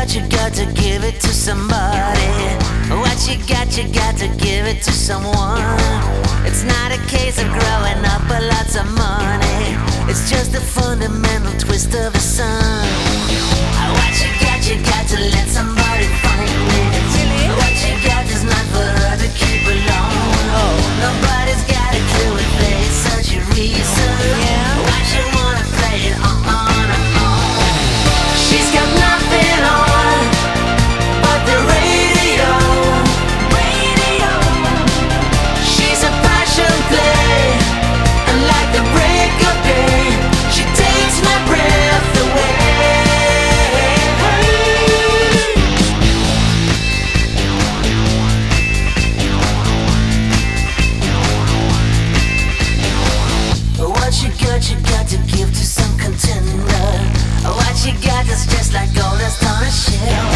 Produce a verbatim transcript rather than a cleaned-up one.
got, you got to give it to somebody. What you got, you got to give it to someone. It's not a case of growing up with lots of money. It's just a fundamental twist of the sun. What you got, you got to let somebody find it. What you got is not for her to keep alone. Nobody's got a clue if there's such a reason. Why she wanna play it on her own. She's got nothing on but the radio. Radio. She's a passion play, and like the break of day, she takes my breath away. What you got, you got to give to some contender. What you got is just like gold that's on a shelf.